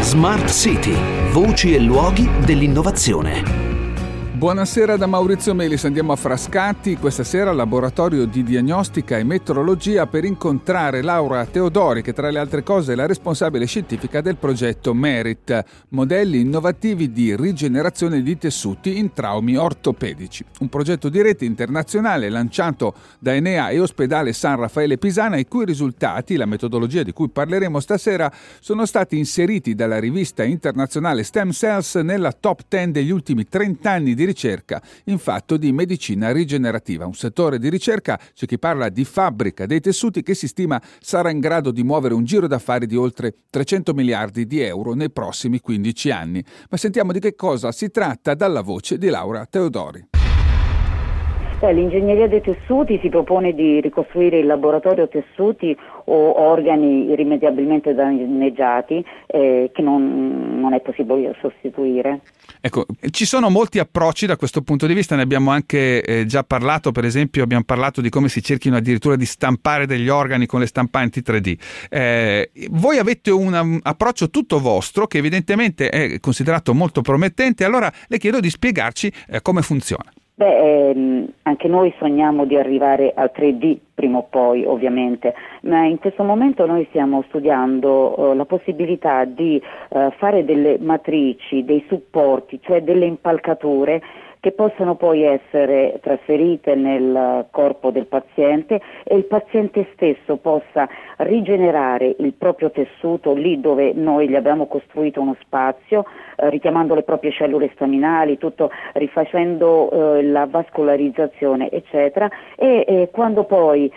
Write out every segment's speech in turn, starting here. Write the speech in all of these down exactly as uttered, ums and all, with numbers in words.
Smart City, voci e luoghi dell'innovazione. Buonasera da Maurizio Melis, andiamo a Frascati, questa sera al laboratorio di diagnostica e metrologia per incontrare Laura Teodori, che tra le altre cose è la responsabile scientifica del progetto MERIT, modelli innovativi di rigenerazione di tessuti in traumi ortopedici. Un progetto di rete internazionale lanciato da Enea e Ospedale San Raffaele Pisana, i cui risultati, la metodologia di cui parleremo stasera, sono stati inseriti dalla rivista internazionale Stem Cells nella top dieci degli ultimi trenta anni di ricerca in fatto di medicina rigenerativa, un settore di ricerca, c'è chi parla di fabbrica dei tessuti, che si stima sarà in grado di muovere un giro d'affari di oltre trecento miliardi di euro nei prossimi quindici anni. Ma sentiamo di che cosa si tratta dalla voce di Laura Teodori. Eh, l'ingegneria dei tessuti si propone di ricostruire in laboratorio tessuti o organi irrimediabilmente danneggiati eh, che non, non è possibile sostituire. Ecco, ci sono molti approcci da questo punto di vista, ne abbiamo anche eh, già parlato, per esempio abbiamo parlato di come si cerchino addirittura di stampare degli organi con le stampanti tre D. Eh, voi avete un um, approccio tutto vostro che evidentemente è considerato molto promettente, allora le chiedo di spiegarci eh, come funziona. Beh, ehm, anche noi sogniamo di arrivare al tre D prima o poi, ovviamente, ma in questo momento noi stiamo studiando uh, la possibilità di uh, fare delle matrici, dei supporti, cioè delle impalcature che possano poi essere trasferite nel corpo del paziente e il paziente stesso possa rigenerare il proprio tessuto lì dove noi gli abbiamo costruito uno spazio, eh, richiamando le proprie cellule staminali, tutto rifacendo eh, la vascolarizzazione, eccetera, e, e quando poi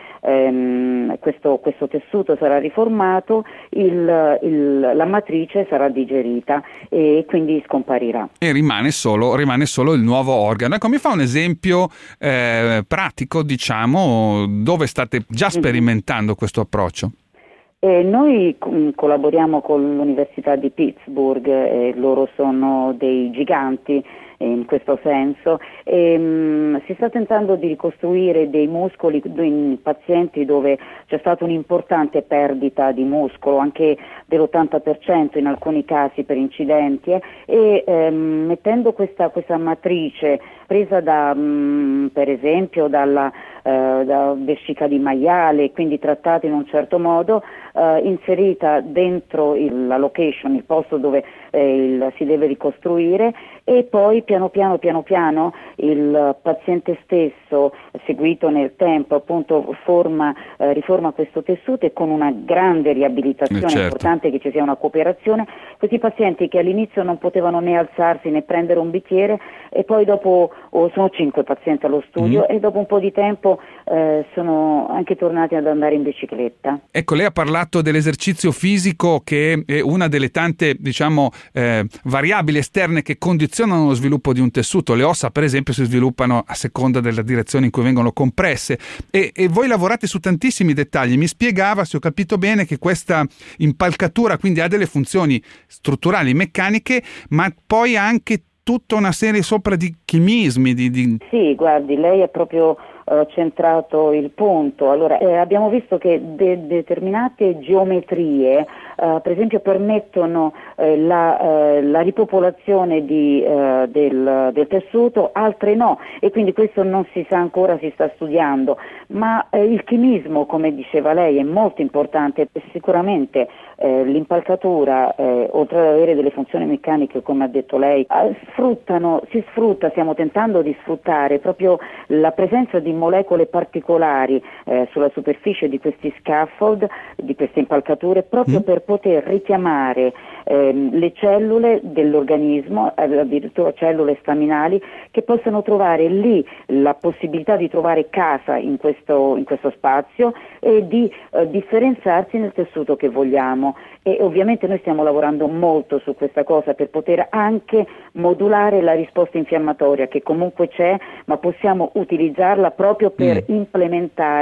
ehm, questo, questo tessuto sarà riformato, il, il, la matrice sarà digerita e quindi scomparirà. E rimane solo, rimane solo il nuovo organo. Ecco, mi fa un esempio eh, pratico, diciamo, dove state già sperimentando questo approccio? Eh, noi com- collaboriamo con l'Università di Pittsburgh, e loro sono dei giganti in questo senso, e, mh, si sta tentando di ricostruire dei muscoli in pazienti dove c'è stata un'importante perdita di muscolo, anche dell'ottanta per cento in alcuni casi per incidenti, eh, e ehm, mettendo questa, questa matrice presa da, mh, per esempio dalla eh, da vescica di maiale, quindi trattata in un certo modo, eh, inserita dentro il, la location, il posto dove eh, il, si deve ricostruire, e poi piano piano piano piano il paziente stesso, seguito nel tempo, appunto forma, eh, riforma questo tessuto, e con una grande riabilitazione, eh certo. È importante che ci sia una cooperazione. Questi pazienti che all'inizio non potevano né alzarsi né prendere un bicchiere, e poi dopo, oh, sono cinque pazienti allo studio, mm. e dopo un po' di tempo eh, sono anche tornati ad andare in bicicletta. Ecco, lei ha parlato dell'esercizio fisico, che è una delle tante, diciamo, eh, variabili esterne che condizionano lo sviluppo di un tessuto. Le ossa, per esempio, si sviluppano a seconda della direzione in cui vengono compresse, e, e voi lavorate su tantissimi dettagli. Mi spiegava, se ho capito bene, che questa impalcatura quindi ha delle funzioni strutturali, meccaniche, ma poi anche tutta una serie sopra di chimismi. Di, di... Sì, guardi, lei ha proprio uh, centrato il punto. Allora, eh, abbiamo visto che de- determinate geometrie, uh, per esempio, permettono eh, la, eh, la ripopolazione di, uh, del, del tessuto, altre no, e quindi questo non si sa ancora, si sta studiando, ma eh, il chimismo, come diceva lei, è molto importante. Sicuramente eh, l'impalcatura, eh, oltre ad avere delle funzioni meccaniche, come ha detto lei, eh, sfruttano, si sfrutta, stiamo tentando di sfruttare proprio la presenza di molecole particolari eh, sulla superficie di questi scaffold, di queste impalcature, proprio mm. per poter richiamare ehm, le cellule dell'organismo, addirittura cellule staminali, che possano trovare lì la possibilità di trovare casa in questo, in questo spazio, e di eh, differenziarsi nel tessuto che vogliamo. E ovviamente noi stiamo lavorando molto su questa cosa per poter anche modulare la risposta infiammatoria, che comunque c'è, ma possiamo utilizzarla proprio per mm. implementare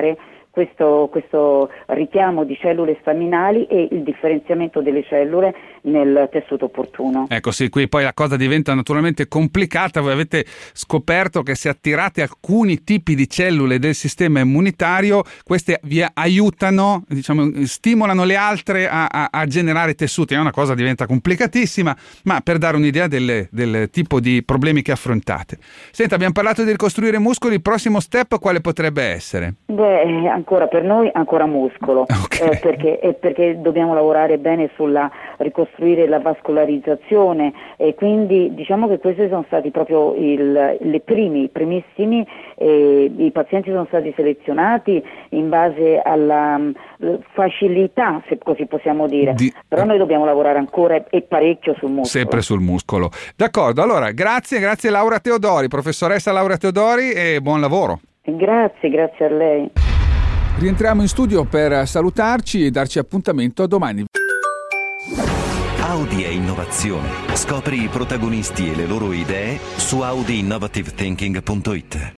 questo, questo richiamo di cellule staminali e il differenziamento delle cellule nel tessuto opportuno. Ecco sì, qui poi la cosa diventa naturalmente complicata. Voi avete scoperto che se attirate alcuni tipi di cellule del sistema immunitario, queste vi aiutano, diciamo, stimolano le altre a, a, a generare tessuti. È una cosa che diventa complicatissima, ma per dare un'idea del, del tipo di problemi che affrontate. Senta, abbiamo parlato di ricostruire muscoli, il prossimo step quale potrebbe essere? Beh, ancora per noi ancora muscolo, okay. eh, perché, eh, perché dobbiamo lavorare bene sulla ricostruire la vascolarizzazione, e quindi diciamo che questi sono stati proprio il, le primi, i primissimi, eh, i pazienti sono stati selezionati in base alla um, facilità, se così possiamo dire, di... però noi dobbiamo lavorare ancora e parecchio sul muscolo. Sempre sul muscolo. D'accordo, allora grazie, grazie Laura Teodori, professoressa Laura Teodori, e buon lavoro. Grazie, grazie a lei. Rientriamo in studio per salutarci e darci appuntamento a domani. Audi e innovazione. Scopri i protagonisti e le loro idee su audi innovative thinking punto it.